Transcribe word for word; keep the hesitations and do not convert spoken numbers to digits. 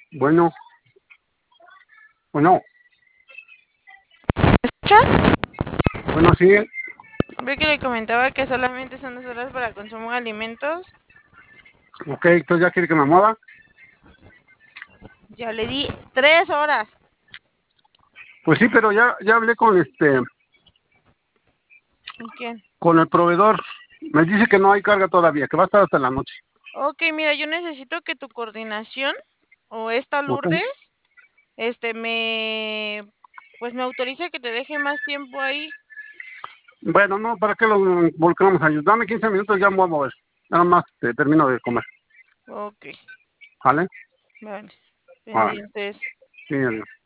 Bueno, bueno, ¿Escucha? bueno, sí, Ve que le comentaba que solamente son dos horas para consumo de alimentos. ok, entonces ya quiere que me mueva. Ya le di tres horas. Pues sí, pero ya, ya hablé con este, ¿Con quién? con el proveedor. Me dice que no hay carga todavía, que va a estar hasta la noche. Ok, mira, yo necesito que tu coordinación o esta Ok. Lourdes, este, me, pues me autorice que te deje más tiempo ahí. Bueno, no, ¿para qué lo volcamos a ayudar? Dame quince minutos, ya me voy a mover. Nada más te termino de comer. Ok, ¿Vale? vale. Vale. Pendientes. Sí, adiós.